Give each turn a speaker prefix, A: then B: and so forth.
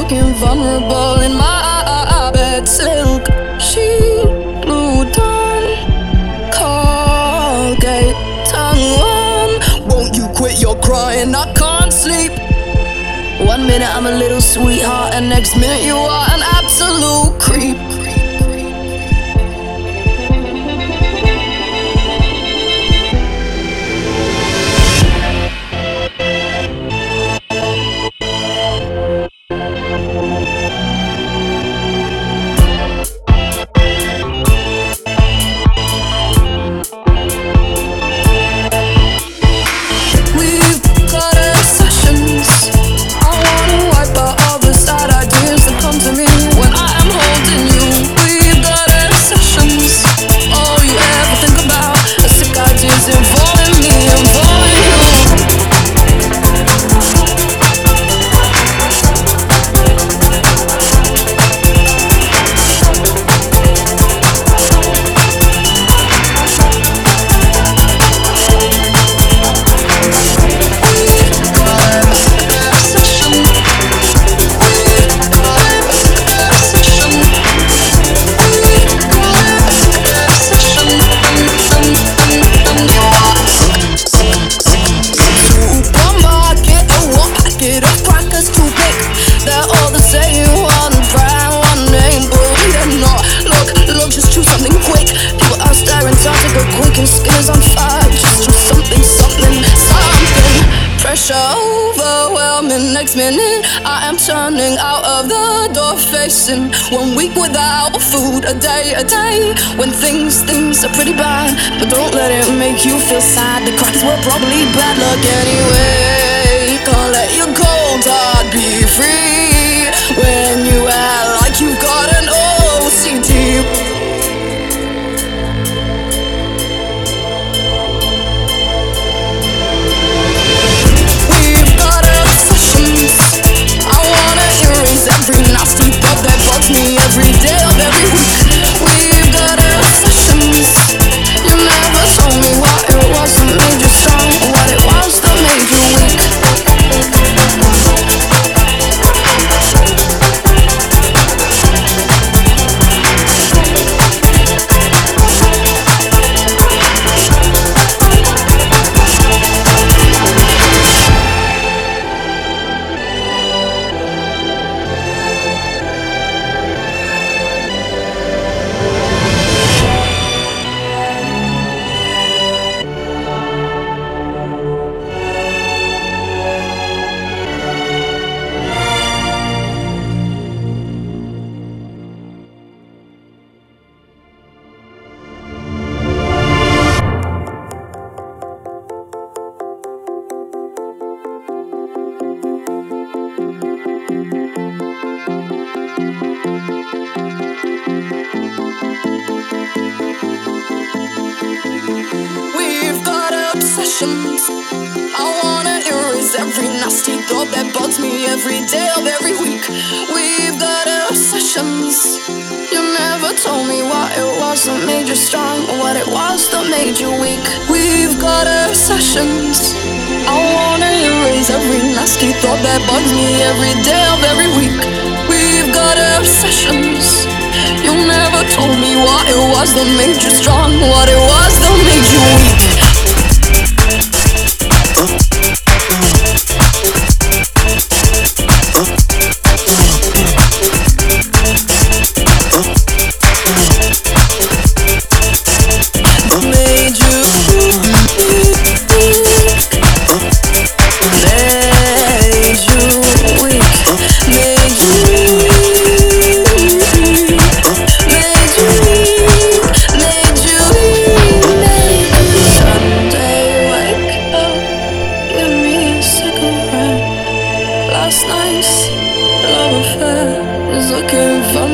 A: looking vulnerable in my bed silk. She blew down Colgate tongue one. Won't you quit your crying? I can't sleep. 1 minute I'm a little sweetheart, and next minute you are an absolute creep. Overwhelming. Next minute I am turning out of the door, facing 1 week without food, a day when things are pretty bad. But don't let it make you feel sad. The cracks were probably bad luck anyway. Can't let your cold heart be free when you act like you've got an OCD. Every nasty thought that bugs me every day of every week. We've got obsessions. You never told me what it was that made you strong, what it was that made you weak. I wanna erase every nasty thought that bugs me every day of every week. We've got obsessions. You never told me what it was that made you strong, or what it was that made you weak. We've got obsessions. I wanna erase every nasty thought that bugs me every day of every week. We've got obsessions. You never told me what it was that made you strong, what it was that made you weak. Last night's love affair is looking for